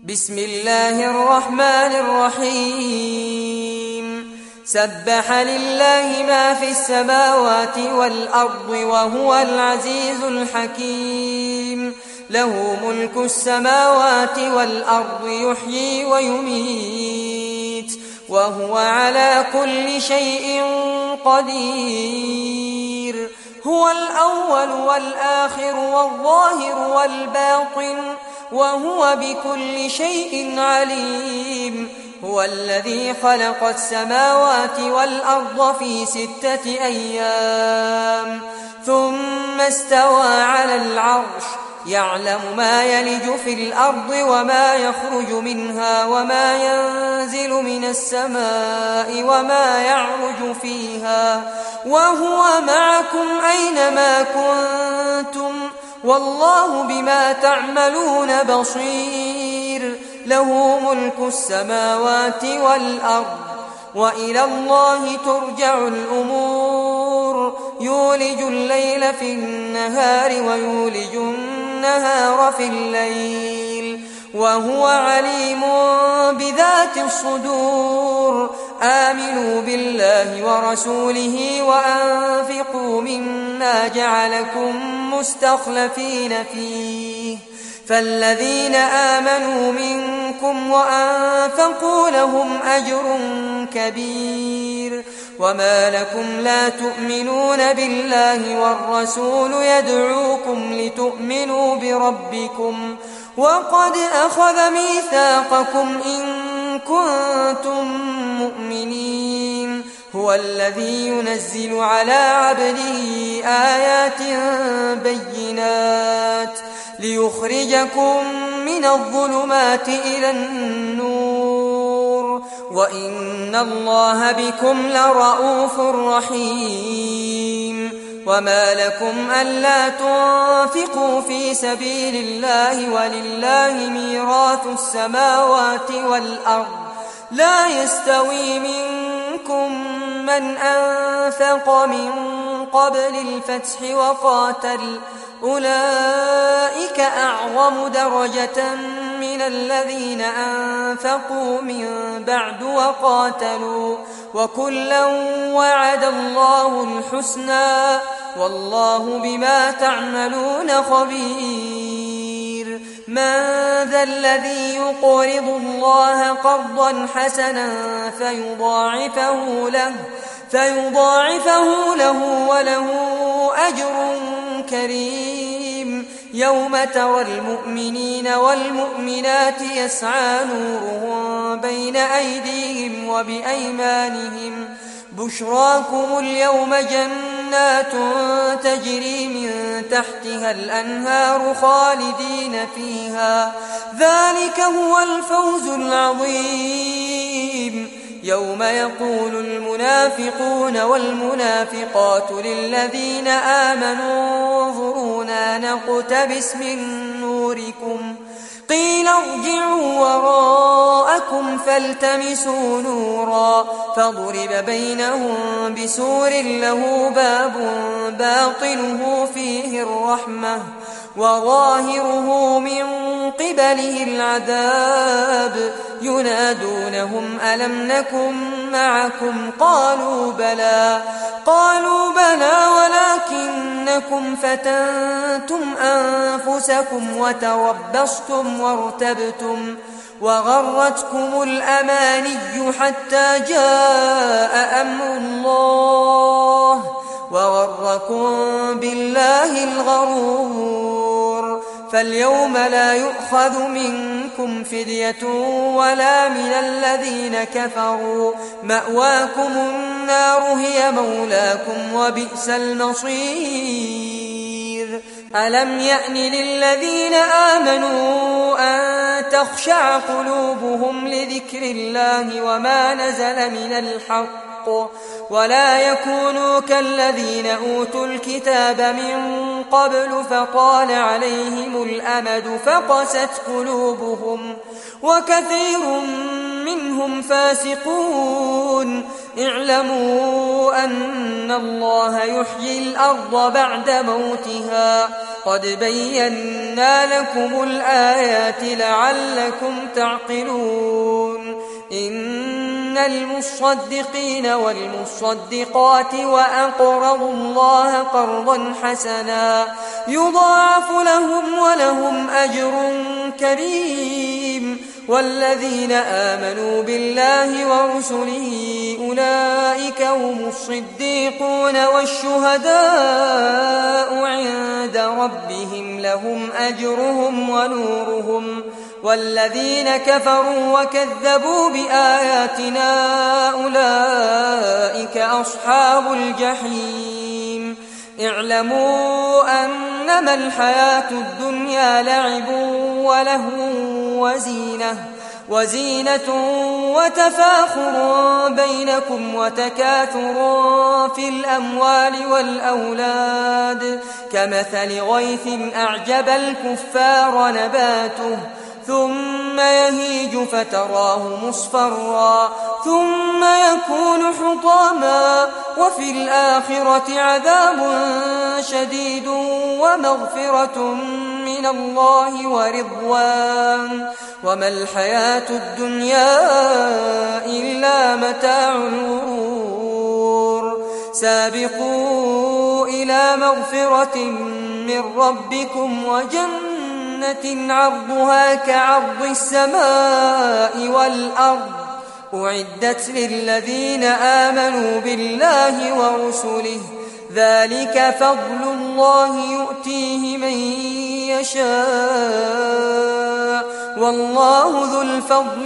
بسم الله الرحمن الرحيم سبح لله ما في السماوات والأرض وهو العزيز الحكيم له ملك السماوات والأرض يحيي ويميت وهو على كل شيء قدير هو الأول والآخر والظاهر والباطن وهو بكل شيء عليم هو الذي خلق السماوات والأرض في 6 أيام ثم استوى على العرش يعلم ما يلج في الأرض وما يخرج منها وما ينزل من السماء وما يعرج فيها وهو معكم أينما كنتم والله بما تعملون بصير له ملك السماوات والأرض وإلى الله ترجع الأمور يولج الليل في النهار ويولج النهار في الليل وهو عليم بذات الصدور آمنوا بالله ورسوله وأنفقوا مما جعلكم مستخلفين فيه فالذين آمنوا منكم وأنفقوا لهم أجر كبير وما لكم لا تؤمنون بالله والرسول يدعوكم لتؤمنوا بربكم وقد أخذ ميثاقكم إن كنتم مؤمنين هو الذي ينزل على عبده آيات بينات ليخرجكم من الظلمات إلى النور وإن الله بكم لرؤوف رحيم وما لكم ألا تنفقوا في سبيل الله ولله ميراث السماوات والأرض لا يستوي منكم من أنفق من قبل الفتح وقاتل أولئك أعظم درجة من الذين أنفقوا من بعد وقاتلوا وكلا وعد الله الحسنى والله بما تعملون خبير من ذا الذي يقرض الله قرضا حسنا فيضاعفه له وله أجر كريم يوم ترى المؤمنين والمؤمنات يسعى نورهم بين أيديهم وبأيمانهم بشراكم اليوم جنات تجري من تحتها الأنهار خالدين فيها ذلك هو الفوز العظيم يوم يقول المنافقون والمنافقات للذين آمنوا انظرونا نقتبس من نوركم قيل ارجعوا وراءكم فالتمسوا نورا فضرب بينهم بسور له باب باطنه فيه الرحمة وظاهره من قبله العذاب ينادونهم ألم نكن معكم قالوا بلى ولكنكم فتنتم أنفسكم وتربصتم وارتبتم وغرتكم الأماني حتى جاء أمر الله وغركم بالله الغرور فاليوم لا يؤخذ منكم فدية ولا من الذين كفروا مأواكم النار هي مولاكم وبئس المصير ألم يأن للذين آمنوا أن تخشع قلوبهم لذكر الله وما نزل من الحق ولا يكونوا كالذين أوتوا الكتاب من قبل فطال عليهم الأمد فقست قلوبهم وكثير منهم فاسقون اعلموا أن الله يحيي الأرض بعد موتها قد بينا لكم الآيات لعلكم تعقلون إن المصدقين والمصدقات وأقرضوا الله قرضا حسنا يضاعف لهم ولهم أجر كريم والذين آمنوا بالله ورسله أولئك هم الصديقون والشهداء عند ربهم لهم أجرهم ونورهم والذين كفروا وكذبوا بآياتنا أولئك أصحاب الجحيم اعلموا أنما الحياة الدنيا لعب ولهو وزينة وتفاخر بينكم وتكاثر في الأموال والأولاد كمثل غيث أعجب الكفار نباته ثم يهيج فتراه مصفرا ثم يكون حطاما وفي الآخرة عذاب شديد ومغفرة من الله ورضوان وما الحياة الدنيا إلا متاع الغرور سابقوا إلى مغفرة من ربكم وجنة عرضها كعرض السماء والأرض أعدت للذين آمنوا بالله ورسله ذلك فضل الله يؤتيه من يشاء والله ذو الفضل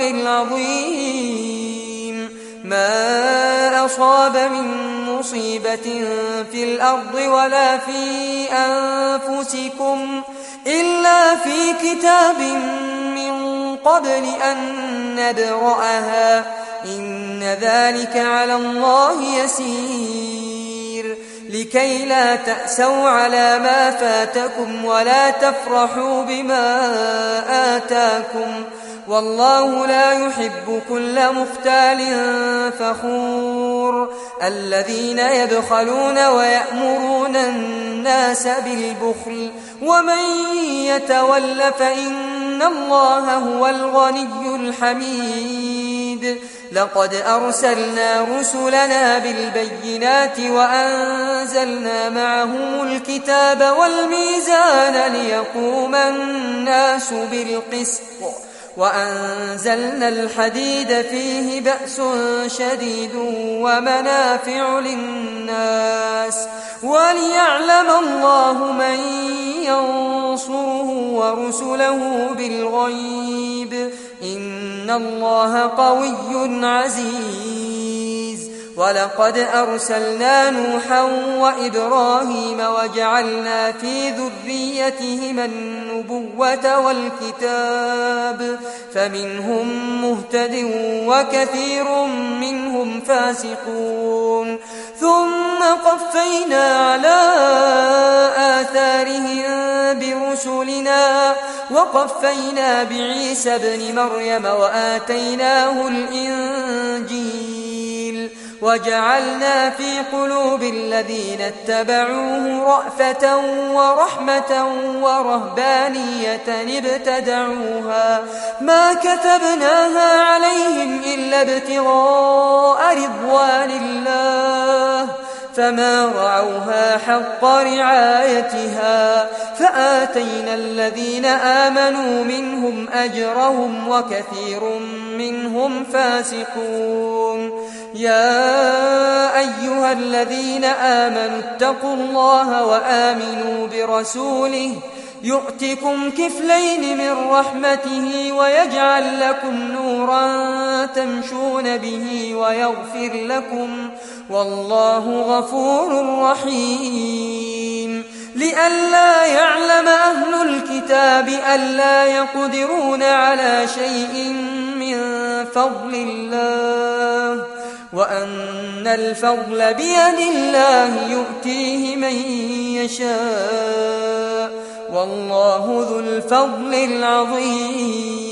العظيم ما أصاب من مصيبة في الأرض ولا في أنفسكم إلا في كتاب من قبل أن نبرأها إن ذلك على الله يسير لكي لا تأسوا على ما فاتكم ولا تفرحوا بما آتاكم والله لا يحب كل مختال فخور الذين يبخلون ويأمرون الناس بالبخل ومن يتول فإن الله هو الغني الحميد لقد أرسلنا رسلنا بالبينات وأنزلنا معهم الكتاب والميزان ليقوم الناس بالقسط وأنزلنا الحديد فيه بأس شديد ومنافع للناس وليعلم الله من ينصره ورسله بالغيب إن الله قوي عزيز ولقد أرسلنا نوحا وإبراهيم وجعلنا في ذريتهما النبوة والكتاب فمنهم مهتد وكثير منهم فاسقون ثم قفينا على آثارهم برسلنا وقفينا بعيسى ابن مريم وآتيناه الإنجيل وجعلنا في قلوب الذين اتبعوه رأفة ورحمة ورهبانية ابتدعوها ما كتبناها عليهم إلا ابتغاء رضوان الله فما رعوها حق رعايتها فآتينا الذين آمنوا منهم أجرهم وكثير منهم فاسقون يا أيها الذين آمنوا اتقوا الله وآمنوا برسوله يؤتكم كفلين من رحمته ويجعل لكم نورا تمشون به ويغفر لكم والله غفور رحيم لئلا يعلم أهل الكتاب ألا يقدرون على شيء من فضل الله وأن الفضل بيد الله يؤتيه من يشاء والله ذو الفضل العظيم